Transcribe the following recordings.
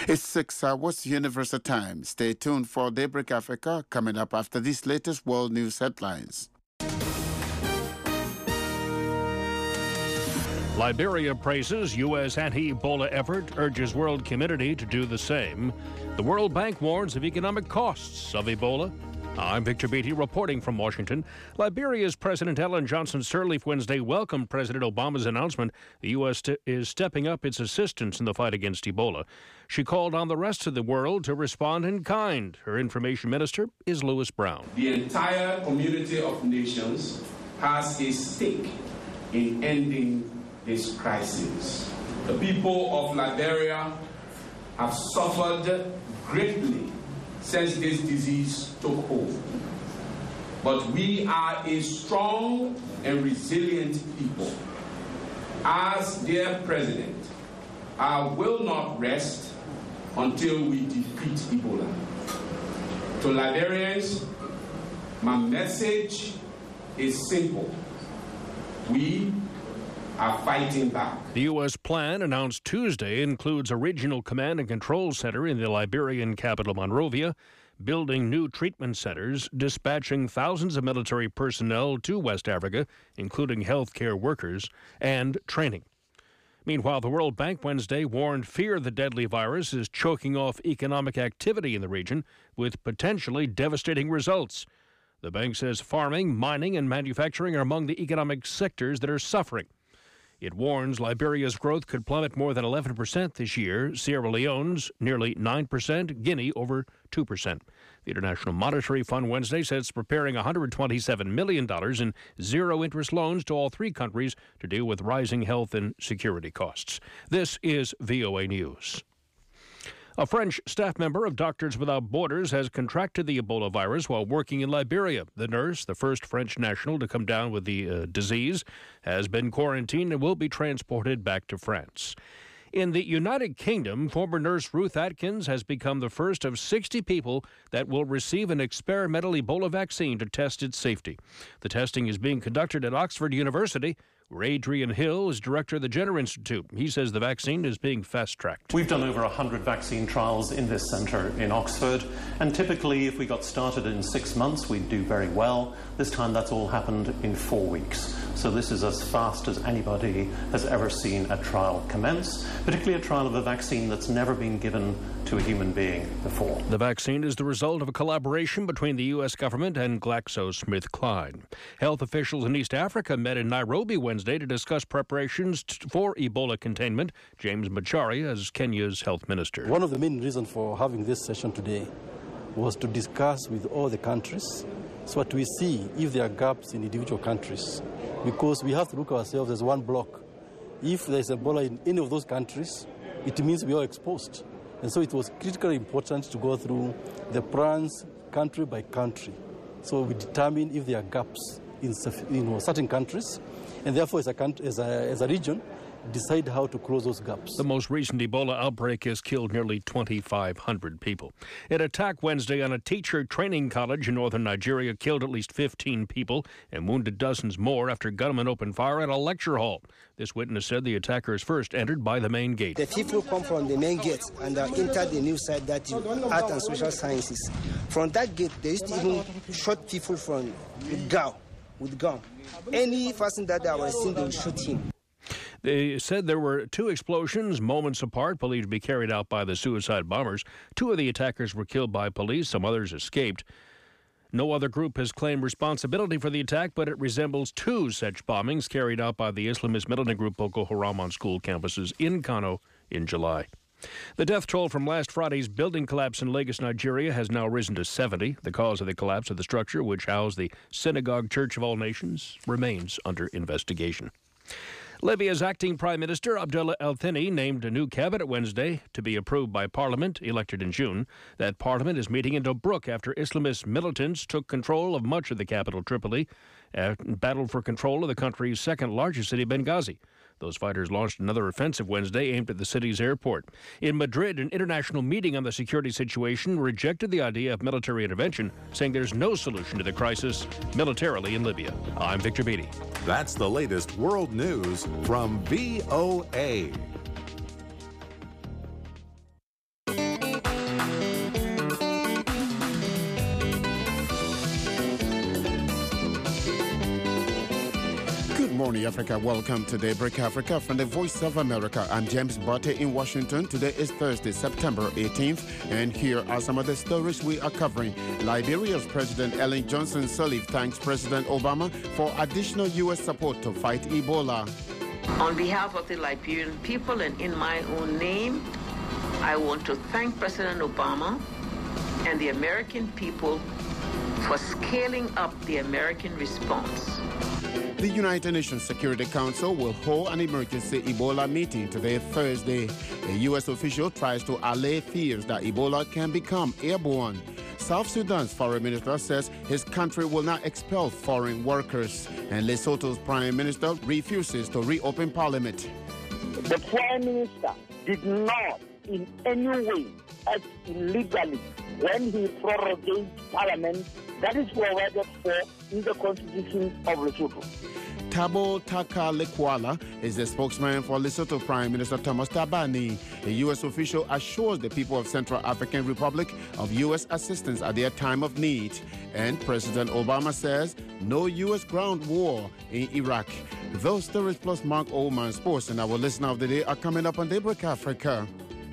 It's 6 hours Universal Time. Stay tuned for Daybreak Africa coming up after these latest world news headlines. Liberia praises U.S. anti-Ebola effort, urges world community to do the same. The World Bank warns of economic costs of Ebola. I'm Victor Beatty reporting from Washington. Liberia's President Ellen Johnson Sirleaf Wednesday welcomed President Obama's announcement the U.S. is stepping up its assistance in the fight against Ebola. She called on the rest of the world to respond in kind. Her information minister is Louis Brown. The entire community of nations has a stake in ending this crisis. The people of Liberia have suffered greatly since this disease took hold. But we are a strong and resilient people. As their president, I will not rest until we defeat Ebola. To Liberians, my message is simple. We are fighting back. The U.S. plan announced Tuesday includes a regional command and control center in the Liberian capital Monrovia, building new treatment centers, dispatching thousands of military personnel to West Africa, including healthcare workers, and training. Meanwhile, the World Bank Wednesday warned fear the deadly virus is choking off economic activity in the region with potentially devastating results. The bank says farming, mining, and manufacturing are among the economic sectors that are suffering. It warns Liberia's growth could plummet more than 11% this year, Sierra Leone's nearly 9%, Guinea over 2%. The International Monetary Fund Wednesday says it's preparing $127 million in zero-interest loans to all three countries to deal with rising health and security costs. This is VOA News. A French staff member of Doctors Without Borders has contracted the Ebola virus while working in Liberia. The nurse, the first French national to come down with the disease, has been quarantined and will be transported back to France. In the United Kingdom, former nurse Ruth Atkins has become the first of 60 people that will receive an experimental Ebola vaccine to test its safety. The testing is being conducted at Oxford University, where Adrian Hill is director of the Jenner Institute. He says the vaccine is being fast-tracked. We've done over 100 vaccine trials in this centre in Oxford, and typically if we got started in 6 months, we'd do very well. This time that's all happened in 4 weeks. So this is as fast as anybody has ever seen a trial commence, particularly a trial of a vaccine that's never been given to a human being before. The vaccine is the result of a collaboration between the U.S. government and GlaxoSmithKline. Health officials in East Africa met in Nairobi Wednesday to discuss preparations for Ebola containment. James Macharia is Kenya's health minister. One of the main reasons for having this session today was to discuss with all the countries so that we see if there are gaps in individual countries, because we have to look at ourselves as one block. If there is Ebola in any of those countries, it means we are exposed. And so it was critically important to go through the plans country by country. So we determine if there are gaps in certain countries, and therefore as a region, decide how to close those gaps. The most recent Ebola outbreak has killed nearly 2,500 people. An attack Wednesday on a teacher training college in northern Nigeria killed at least 15 people and wounded dozens more after gunmen opened fire at a lecture hall. This witness said the attackers first entered by the main gate. The people come from the main gate and entered the new side, that art and social sciences. From that gate, they used to even shoot people from with gun. Any person that they were seen, they would shoot him. They said there were 2 explosions moments apart, believed to be carried out by the suicide bombers. 2 of the attackers were killed by police. Some others escaped. No other group has claimed responsibility for the attack, but it resembles 2 such bombings carried out by the Islamist militant group Boko Haram on school campuses in Kano in July. The death toll from last Friday's building collapse in Lagos, Nigeria, has now risen to 70. The cause of the collapse of the structure, which housed the Synagogue Church of All Nations, remains under investigation. Libya's acting Prime Minister Abdullah El-Thani named a new cabinet Wednesday to be approved by Parliament, elected in June. That Parliament is meeting in Tobruk after Islamist militants took control of much of the capital, Tripoli, and battled for control of the country's second largest city, Benghazi. Those fighters launched another offensive Wednesday aimed at the city's airport. In Madrid, an international meeting on the security situation rejected the idea of military intervention, saying there's no solution to the crisis militarily in Libya. I'm Victor Beatty. That's the latest world news from VOA. morning, Africa. Welcome to Daybreak Africa from the Voice of America. I'm James Botte in Washington. Today is Thursday, September 18th, and here are some of the stories we are covering. Liberia's President Ellen Johnson Sirleaf thanks President Obama for additional U.S. support to fight Ebola. On behalf of the Liberian people and in my own name, I want to thank President Obama and the American people for scaling up the American response. The United Nations Security Council will hold an emergency Ebola meeting today, Thursday. A U.S. official tries to allay fears that Ebola can become airborne. South Sudan's foreign minister says his country will not expel foreign workers. And Lesotho's prime minister refuses to reopen parliament. The prime minister did not in any way act illegally when he prorogated parliament that is provided for in the constitution of Lesotho. Thabo Taka-Lekwala is the spokesman for Lesotho Prime Minister Thomas Thabane. A U.S. official assures the people of Central African Republic of U.S. assistance at their time of need. And President Obama says no U.S. ground war in Iraq. Those stories plus Mark Oldman Sports and our listener of the day are coming up on Daybreak Africa.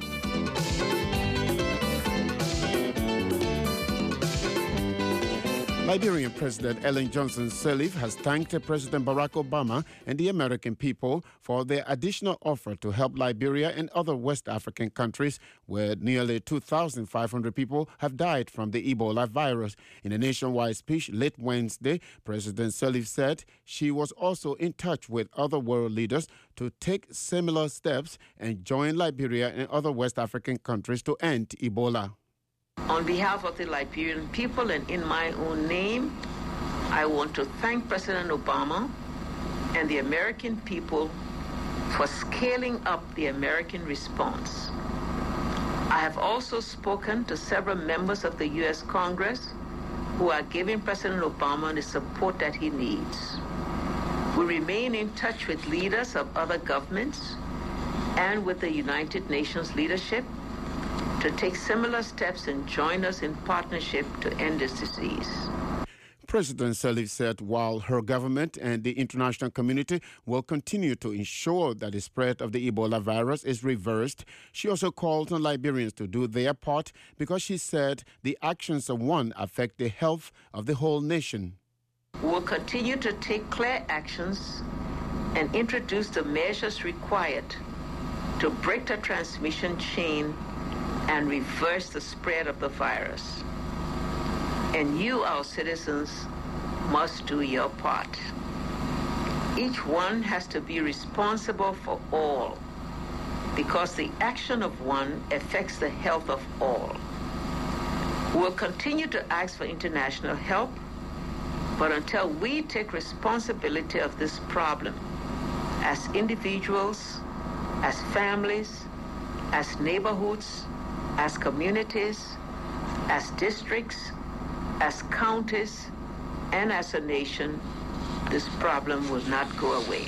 Liberian President Ellen Johnson Sirleaf has thanked President Barack Obama and the American people for their additional offer to help Liberia and other West African countries where nearly 2,500 people have died from the Ebola virus. In a nationwide speech late Wednesday, President Sirleaf said she was also in touch with other world leaders to take similar steps and join Liberia and other West African countries to end Ebola. On behalf of the Liberian people and in my own name, I want to thank President Obama and the American people for scaling up the American response. I have also spoken to several members of the U.S. Congress who are giving President Obama the support that he needs. We remain in touch with leaders of other governments and with the United Nations leadership to take similar steps and join us in partnership to end this disease. President Sirleaf said while her government and the international community will continue to ensure that the spread of the Ebola virus is reversed, she also called on Liberians to do their part because she said the actions of one affect the health of the whole nation. We will continue to take clear actions and introduce the measures required to break the transmission chain and reverse the spread of the virus. And you, our citizens, must do your part. Each one has to be responsible for all, because the action of one affects the health of all. We will continue to ask for international help, but until we take responsibility of this problem, as individuals, as families, as neighborhoods, as communities, as districts, as counties, and as a nation, this problem will not go away.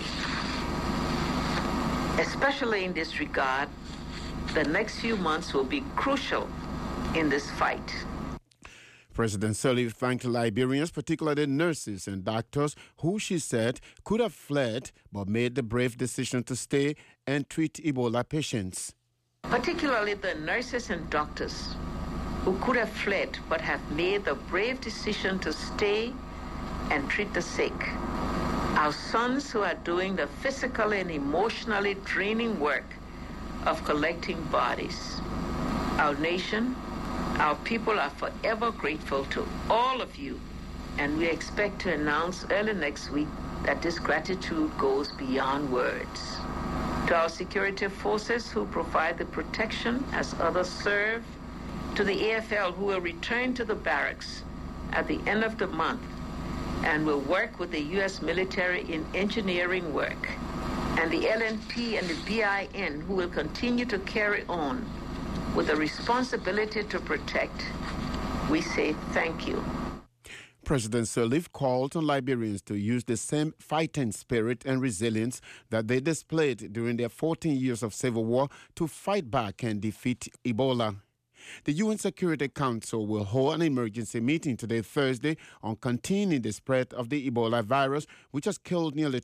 Especially in this regard, the next few months will be crucial in this fight. President Sirleaf thanked Liberians, particularly nurses and doctors, who she said could have fled but made the brave decision to stay and treat Ebola patients. Particularly the nurses and doctors who could have fled but have made the brave decision to stay and treat the sick. Our sons who are doing the physically and emotionally draining work of collecting bodies. Our nation, our people are forever grateful to all of you, and we expect to announce early next week that this gratitude goes beyond words. To our security forces who provide the protection as others serve, to the AFL who will return to the barracks at the end of the month and will work with the U.S. military in engineering work, and the LNP and the BIN who will continue to carry on with the responsibility to protect, we say thank you. President Sirleaf called on Liberians to use the same fighting spirit and resilience that they displayed during their 14 years of civil war to fight back and defeat Ebola. The UN Security Council will hold an emergency meeting today, Thursday, on containing the spread of the Ebola virus, which has killed nearly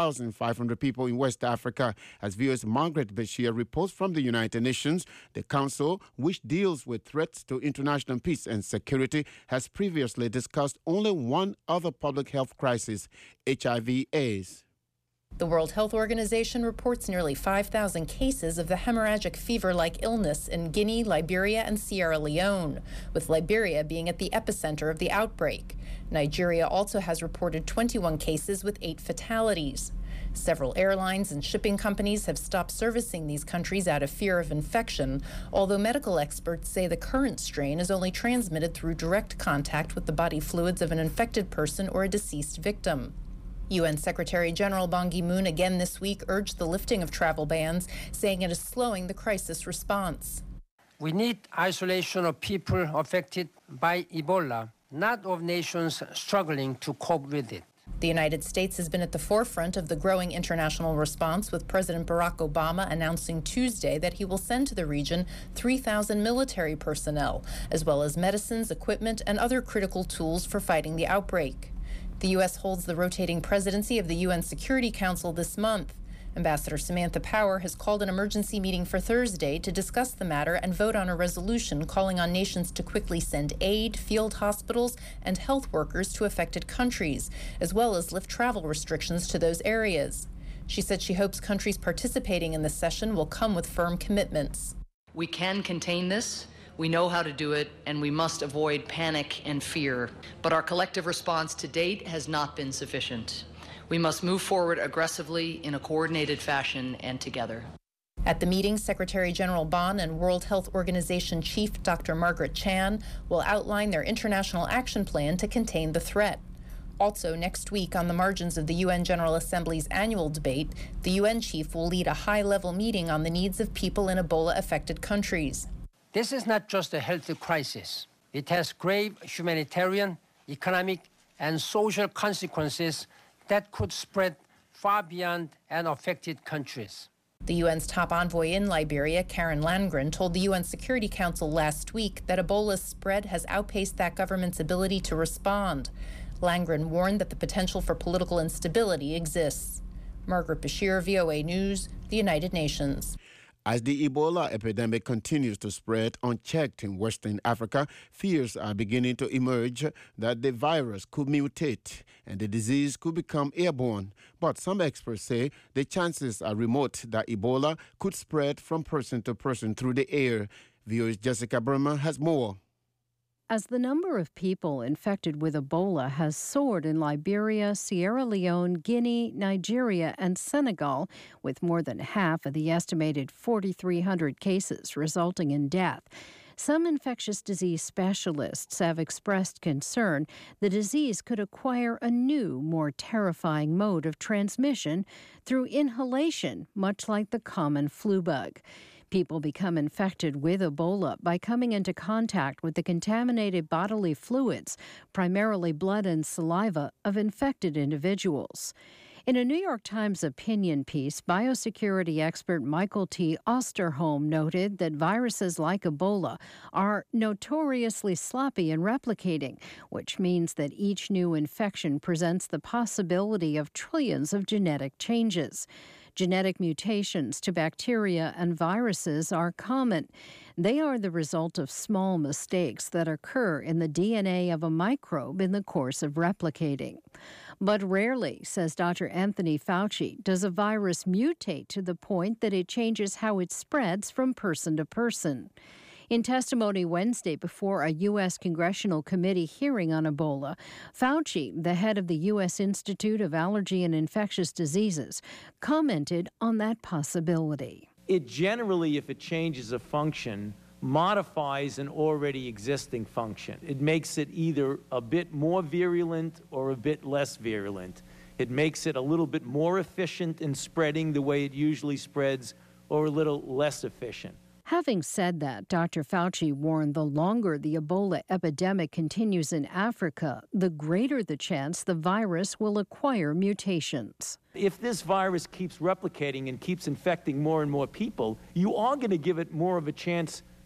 2,500 people in West Africa. As viewers Margaret Bashir reports from the United Nations, the Council, which deals with threats to international peace and security, has previously discussed only one other public health crisis, HIV/AIDS. The World Health Organization reports nearly 5,000 cases of the hemorrhagic fever-like illness in Guinea, Liberia, and Sierra Leone, with Liberia being at the epicenter of the outbreak. Nigeria also has reported 21 cases with 8 fatalities. Several airlines and shipping companies have stopped servicing these countries out of fear of infection, although medical experts say the current strain is only transmitted through direct contact with the body fluids of an infected person or a deceased victim. UN Secretary General Ban Ki-moon again this week urged the lifting of travel bans, saying it is slowing the crisis response. We need isolation of people affected by Ebola, not of nations struggling to cope with it. The United States has been at the forefront of the growing international response, with President Barack Obama announcing Tuesday that he will send to the region 3,000 military personnel, as well as medicines, equipment, and other critical tools for fighting the outbreak. The U.S. holds the rotating presidency of the UN Security Council this month. Ambassador Samantha Power has called an emergency meeting for Thursday to discuss the matter and vote on a resolution calling on nations to quickly send aid, field hospitals, and health workers to affected countries, as well as lift travel restrictions to those areas. She said she hopes countries participating in the session will come with firm commitments. We can contain this. We know how to do it, and we must avoid panic and fear. But our collective response to date has not been sufficient. We must move forward aggressively in a coordinated fashion and together. At the meeting, Secretary General Ban and World Health Organization Chief Dr. Margaret Chan will outline their international action plan to contain the threat. Also, next week, on the margins of the UN General Assembly's annual debate, the UN chief will lead a high-level meeting on the needs of people in Ebola-affected countries. This is not just a health crisis. It has grave humanitarian, economic, and social consequences that could spread far beyond and affected countries. The UN's top envoy in Liberia, Karen Landgren, told the UN Security Council last week that Ebola's spread has outpaced that government's ability to respond. Landgren warned that the potential for political instability exists. Margaret Bashir, VOA News, the United Nations. As the Ebola epidemic continues to spread unchecked in Western Africa, fears are beginning to emerge that the virus could mutate and the disease could become airborne. But some experts say the chances are remote that Ebola could spread from person to person through the air. VOA's Jessica Burma has more. As the number of people infected with Ebola has soared in Liberia, Sierra Leone, Guinea, Nigeria, and Senegal, with more than half of the estimated 4,300 cases resulting in death, some infectious disease specialists have expressed concern the disease could acquire a new, more terrifying mode of transmission through inhalation, much like the common flu bug. People become infected with Ebola by coming into contact with the contaminated bodily fluids, primarily blood and saliva, of infected individuals. In a New York Times opinion piece, biosecurity expert Michael T. Osterholm noted that viruses like Ebola are notoriously sloppy in replicating, which means that each new infection presents the possibility of trillions of genetic changes. Genetic mutations to bacteria and viruses are common. They are the result of small mistakes that occur in the DNA of a microbe in the course of replicating. But rarely, says Dr. Anthony Fauci, does a virus mutate to the point that it changes how it spreads from person to person. In testimony Wednesday before a U.S. Congressional Committee hearing on Ebola, Fauci, the head of the U.S. Institute of Allergy and Infectious Diseases, commented on that possibility. It generally, if it changes a function, modifies an already existing function. It makes it either a bit more virulent or a bit less virulent. It makes it a little bit more efficient in spreading the way it usually spreads, or a little less efficient. Having said that, Dr. Fauci warned the longer the Ebola epidemic continues in Africa, the greater the chance the virus will acquire mutations. If this virus keeps replicating and keeps infecting more and more people, you are going to give it more of a chance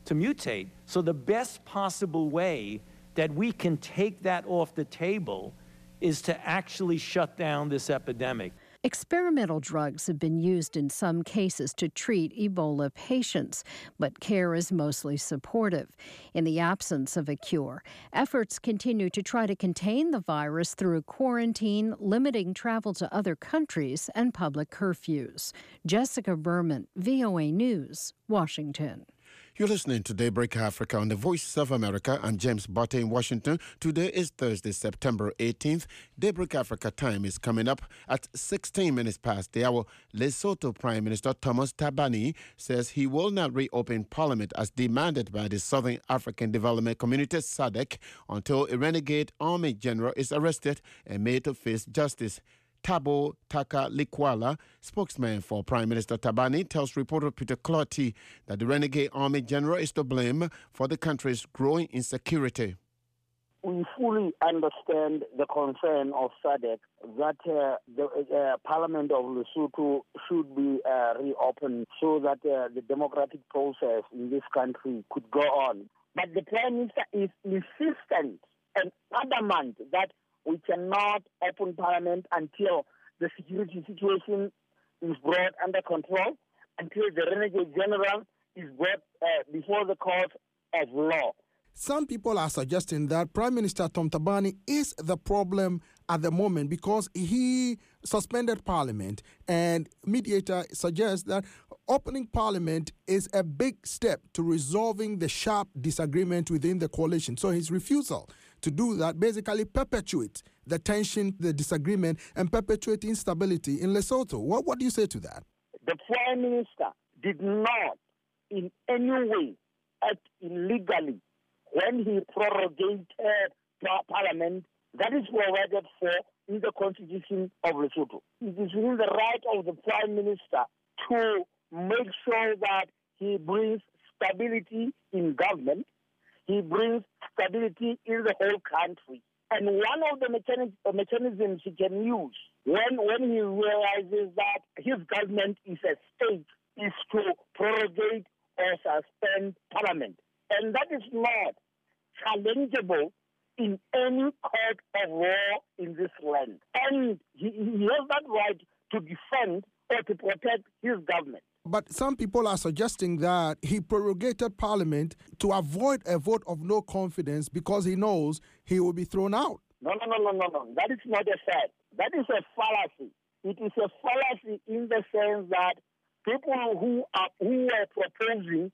to mutate. So the best possible way that we can take that off the table is to actually shut down this epidemic. Experimental drugs have been used in some cases to treat Ebola patients, but care is mostly supportive. In the absence of a cure, efforts continue to try to contain the virus through quarantine, limiting travel to other countries, and public curfews. Jessica Berman, VOA News, Washington. You're listening to Daybreak Africa on the Voice of America. I'm James Botte in Washington. Today is Thursday, September 18th. Daybreak Africa time is coming up at 16 minutes past the hour. Lesotho Prime Minister Thomas Thabane says he will not reopen Parliament as demanded by the Southern African Development Community, SADC, until a renegade army general is arrested and made to face justice. Thabo Taka Likwala, spokesman for Prime Minister Thabane, tells reporter Peter Clotty that the renegade army general is to blame for the country's growing insecurity. We fully understand the concern of SADC that the Parliament of Lesotho should be reopened so that the democratic process in this country could go on. But the Prime Minister is insistent and adamant that we cannot open Parliament until the security situation is brought under control, until the renegade general is brought before the court of law. Some people are suggesting that Prime Minister Tom Thabane is the problem at the moment because he suspended Parliament, and mediator suggests that opening Parliament is a big step to resolving the sharp disagreement within the coalition. So his refusal to do that basically perpetuates the tension, the disagreement, and perpetuate instability in Lesotho. What do you say to that? The Prime Minister did not in any way act illegally when he prorogated Parliament. That is provided for in the Constitution of Lesotho. It is within the right of the Prime Minister to make sure that he brings stability in government, he brings stability in the whole country. And one of the mechanisms he can use when he realizes that his government is at stake is to prorogate or suspend Parliament. And that is not challengeable in any court of law in this land. And he has that right to defend or to protect his government. But some people are suggesting that he prorogated Parliament to avoid a vote of no confidence because he knows he will be thrown out. No. That is not a fact. That is a fallacy. It is a fallacy in the sense that people who are proposing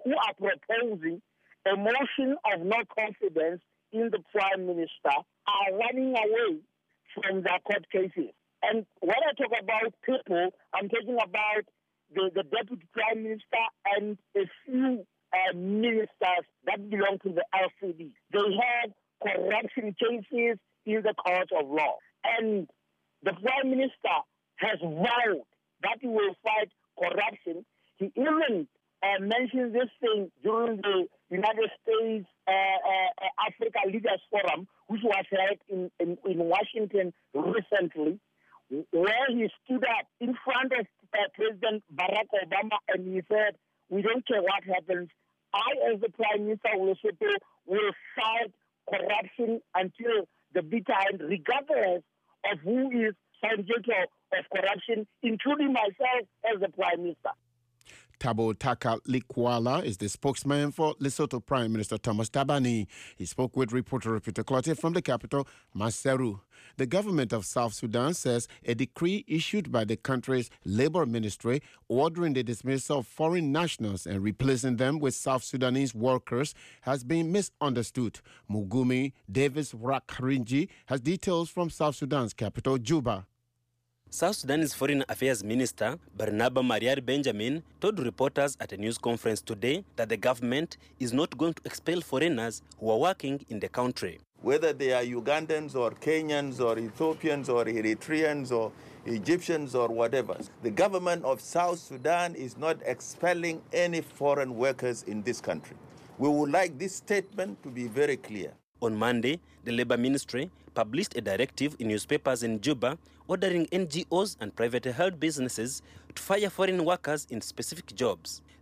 a motion of no confidence in the Prime Minister are running away from their court cases. And when I talk about people, I'm talking about the Deputy Prime Minister and a few ministers that belong to the LCD. They have corruption cases in the court of law. And the Prime Minister has vowed that he will fight corruption. He even mentioned this thing during the United States Africa Leaders Forum, which was held in Washington recently, where he stood up in front of President Barack Obama and he said, we don't care what happens. I, as the Prime Minister of Lesotho, will fight corruption until the bitter end, regardless of who is subject of corruption, including myself as the Prime Minister. Thabo Taka Likwala is the spokesman for Lesotho Prime Minister Thomas Thabane. He spoke with reporter Peter Clotty from the capital, Maseru. The government of South Sudan says a decree issued by the country's labor ministry ordering the dismissal of foreign nationals and replacing them with South Sudanese workers has been misunderstood. Mugumi Davis Rakharinji has details from South Sudan's capital, Juba. South Sudan's Foreign Affairs Minister, Barnaba Mariar Benjamin, told reporters at a news conference today that the government is not going to expel foreigners who are working in the country. Whether they are Ugandans or Kenyans or Ethiopians or Eritreans or Egyptians or whatever, the government of South Sudan is not expelling any foreign workers in this country. We would like this statement to be very clear. On Monday, the Labour Ministry published a directive in newspapers in Juba ordering NGOs and privately held businesses to fire foreign workers in specific jobs.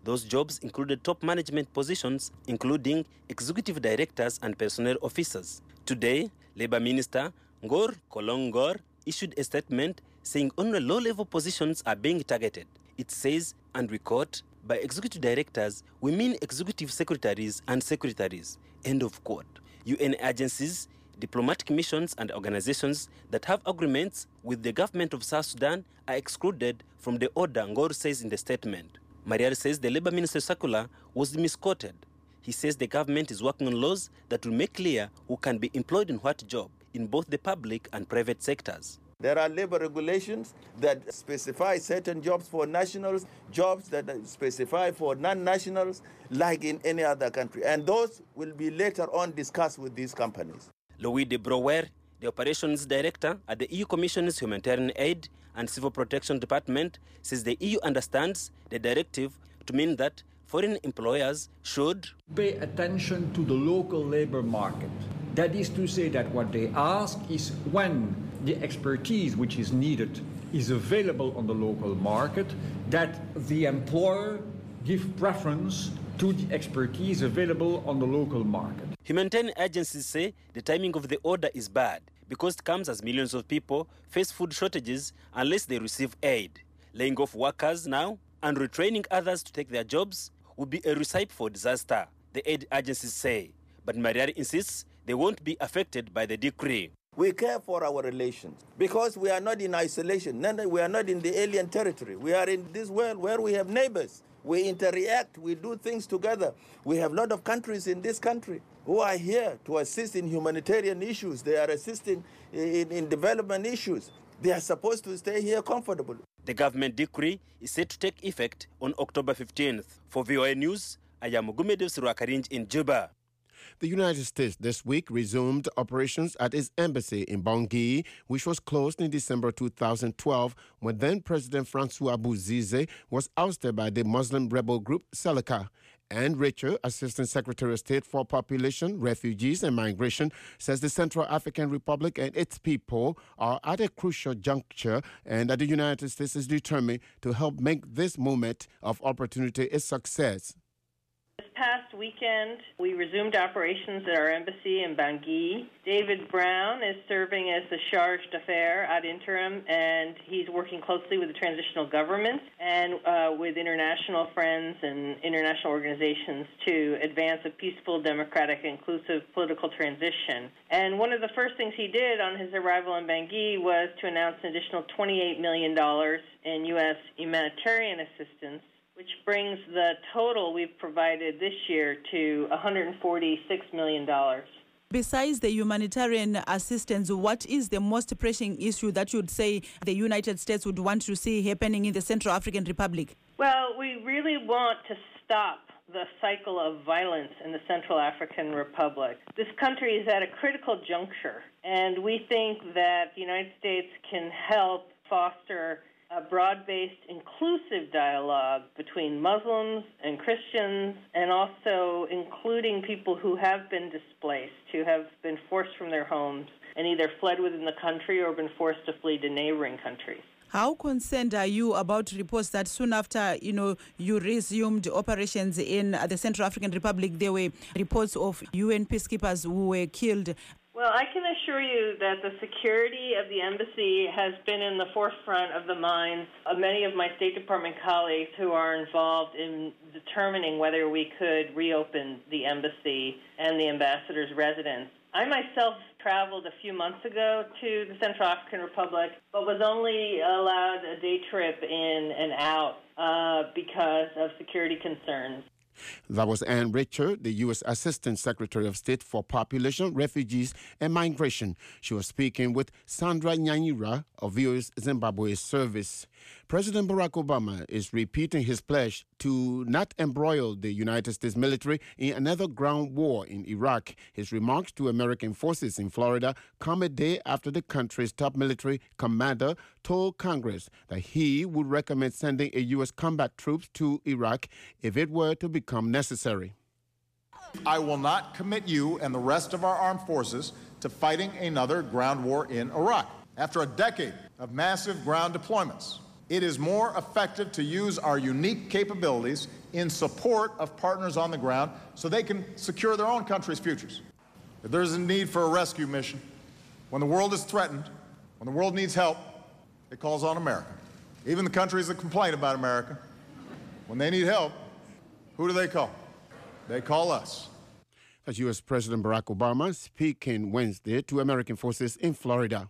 Those jobs included top management positions, including executive directors and personnel officers. Today, Labour Minister Ngor Kolongor issued a statement saying only low-level positions are being targeted. It says, and we quote, "By executive directors, we mean executive secretaries and secretaries," end of quote. UN agencies, diplomatic missions and organizations that have agreements with the government of South Sudan are excluded from the order, Ngor says in the statement. Mariar says the Labour Minister's circular was misquoted. He says the government is working on laws that will make clear who can be employed in what job in both the public and private sectors. There are labor regulations that specify certain jobs for nationals, jobs that specify for non-nationals, like in any other country. And those will be later on discussed with these companies. Louis de Brouwer, the operations director at the EU Commission's Humanitarian Aid and Civil Protection Department, says the EU understands the directive to mean that foreign employers should pay attention to the local labor market. That is to say that what they ask is when the expertise which is needed is available on the local market, that the employer give preference to the expertise available on the local market. Humanitarian agencies say the timing of the order is bad because it comes as millions of people face food shortages unless they receive aid. Laying off workers now and retraining others to take their jobs would be a recipe for disaster, the aid agencies say. But Mariar insists they won't be affected by the decree. We care for our relations because we are not in isolation. We are not in the alien territory. We are in this world where we have neighbors. We interact, we do things together. We have a lot of countries in this country who are here to assist in humanitarian issues. They are assisting in development issues. They are supposed to stay here comfortable. The government decree is set to take effect on October 15th. For VOA News, I am Mugumedev Surakarinj in Juba. The United States this week resumed operations at its embassy in Bangui, which was closed in December 2012 when then-President Francois Bouzize was ousted by the Muslim rebel group Seleka. Anne Richer, Assistant Secretary of State for Population, Refugees and Migration, says the Central African Republic and its people are at a crucial juncture and that the United States is determined to help make this moment of opportunity a success. This past weekend, we resumed operations at our embassy in Bangui. David Brown is serving as the charge d'affaires ad interim, and he's working closely with the transitional government and with international friends and international organizations to advance a peaceful, democratic, inclusive political transition. And one of the first things he did on his arrival in Bangui was to announce an additional $28 million in U.S. humanitarian assistance, which brings the total we've provided this year to $146 million. Besides the humanitarian assistance, what is the most pressing issue that you would say the United States would want to see happening in the Central African Republic? Well, we really want to stop the cycle of violence in the Central African Republic. This country is at a critical juncture, and we think that the United States can help foster a broad-based, inclusive dialogue between Muslims and Christians, and also including people who have been displaced, who have been forced from their homes and either fled within the country or been forced to flee to neighboring countries. How concerned are you about reports that soon after, you resumed operations in the Central African Republic, there were reports of UN peacekeepers who were killed? Well, I can assure you that the security of the embassy has been in the forefront of the minds of many of my State Department colleagues who are involved in determining whether we could reopen the embassy and the ambassador's residence. I myself traveled a few months ago to the Central African Republic, but was only allowed a day trip in and out because of security concerns. That was Anne Richer, the U.S. Assistant Secretary of State for Population, Refugees and Migration. She was speaking with Sandra Nyanyira of VOA's Zimbabwe service. President Barack Obama is repeating his pledge to not embroil the United States military in another ground war in Iraq. His remarks to American forces in Florida come a day after the country's top military commander told Congress that he would recommend sending a U.S. combat troops to Iraq if it were to become necessary. I will not commit you and the rest of our armed forces to fighting another ground war in Iraq. After a decade of massive ground deployments, it is more effective to use our unique capabilities in support of partners on the ground so they can secure their own country's futures. If there's a need for a rescue mission, when the world is threatened, when the world needs help, it calls on America. Even the countries that complain about America, when they need help, who do they call? They call us. As U.S. President Barack Obama speaking Wednesday to American forces in Florida.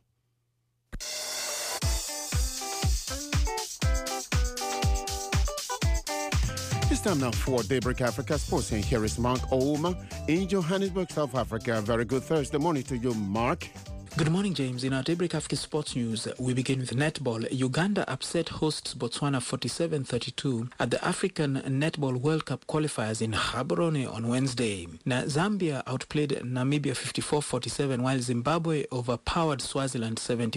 It's time now for Daybreak Africa Sports, and here is Mark Ouma in Johannesburg, South Africa. Very good Thursday morning to you, Mark. Good morning, James. In our Daybreak Africa Sports News, we begin with netball. Uganda upset hosts Botswana 47-32 at the African Netball World Cup qualifiers in Gaborone on Wednesday. Now, Zambia outplayed Namibia 54-47, while Zimbabwe overpowered Swaziland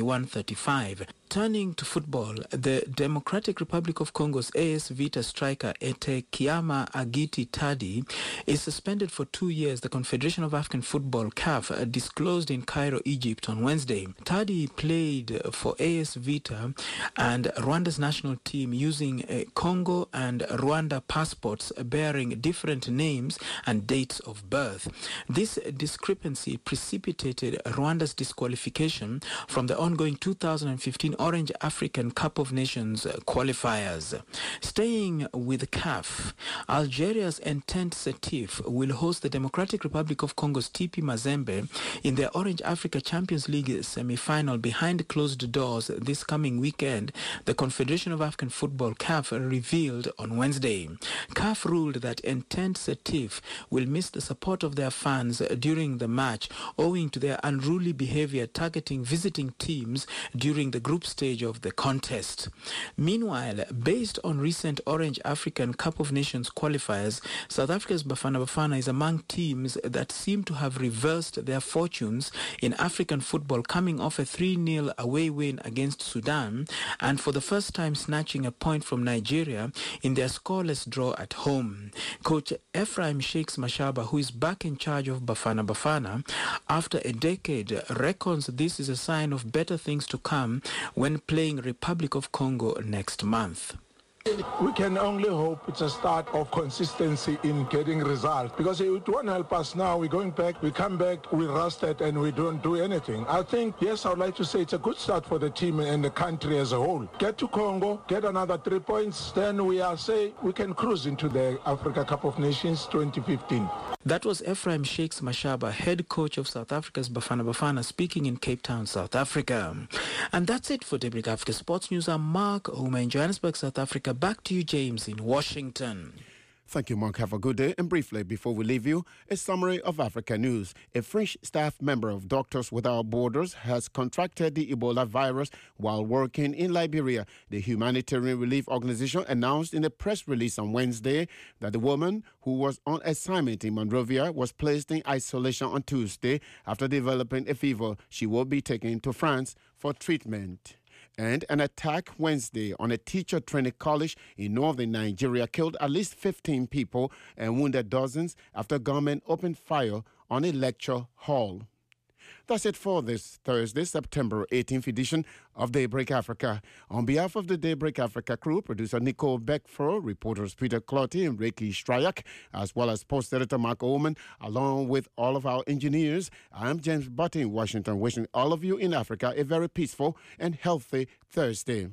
71-35. Turning to football, the Democratic Republic of Congo's AS Vita striker Etekiama Agiti Tadi is suspended for 2 years, the Confederation of African Football, CAF, disclosed in Cairo, Egypt on Wednesday. Tadi played for AS Vita and Rwanda's national team using Congo and Rwanda passports bearing different names and dates of birth. This discrepancy precipitated Rwanda's disqualification from the ongoing 2015 Orange African Cup of Nations qualifiers. Staying with CAF, Algeria's Entente Setif will host the Democratic Republic of Congo's TP Mazembe in their Orange Africa Champions League semi-final behind closed doors this coming weekend, the Confederation of African Football, CAF, revealed on Wednesday. CAF ruled that Entente Setif will miss the support of their fans during the match owing to their unruly behavior targeting visiting teams during the group stage of the contest. Meanwhile, based on recent Orange African Cup of Nations qualifiers, South Africa's Bafana Bafana is among teams that seem to have reversed their fortunes in African football, coming off a 3-0 away win against Sudan and for the first time snatching a point from Nigeria in their scoreless draw at home. Coach Ephraim Shakes Mashaba, who is back in charge of Bafana Bafana after a decade, reckons this is a sign of better things to come when playing Republic of Congo next month. We can only hope it's a start of consistency in getting results, because it won't help us now. We're going back, we come back, we rusted and we don't do anything. I think, yes, I would like to say it's a good start for the team and the country as a whole. Get to Congo, get another 3 points, then we can cruise into the Africa Cup of Nations 2015. That was Ephraim Shakes Mashaba, head coach of South Africa's Bafana Bafana, speaking in Cape Town, South Africa. And that's it for Daybreak Africa Sports News. I'm Mark Ouma in Johannesburg, South Africa. Back to you, James, in Washington. Thank you, Mark. Have a good day. And briefly, before we leave you, a summary of Africa news. A French staff member of Doctors Without Borders has contracted the Ebola virus while working in Liberia. The humanitarian relief organization announced in a press release on Wednesday that the woman who was on assignment in Monrovia was placed in isolation on Tuesday after developing a fever. She will be taken to France for treatment. And an attack Wednesday on a teacher training college in northern Nigeria killed at least 15 people and wounded dozens after gunmen opened fire on a lecture hall. That's it for this Thursday, September 18th edition of Daybreak Africa. On behalf of the Daybreak Africa crew, producer Nicole Beckford, reporters Peter Clotty and Ricky Stryak, as well as post editor Mark Oman, along with all of our engineers, I'm James Butte in Washington, wishing all of you in Africa a very peaceful and healthy Thursday.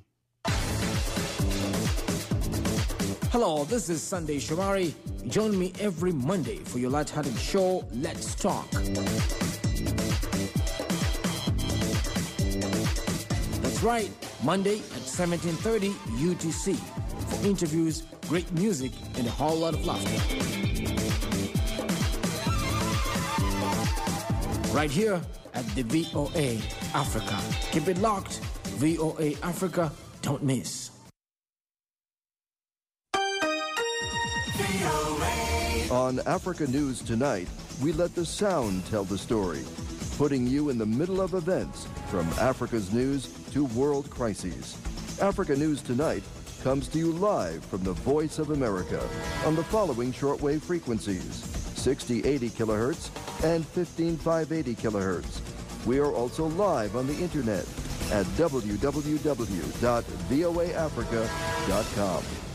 Hello, this is Sunday Shomari. Join me every Monday for your lighthearted show, Let's Talk. That's right, Monday at 17:30 UTC for interviews, great music, and a whole lot of laughter. Right here at the VOA Africa. Keep it locked. VOA Africa, don't miss. On Africa News Tonight, we let the sound tell the story, putting you in the middle of events from Africa's news to world crises. Africa News Tonight comes to you live from the Voice of America on the following shortwave frequencies: 6080 kilohertz and 15580 kilohertz. We are also live on the internet at www.voaafrica.com.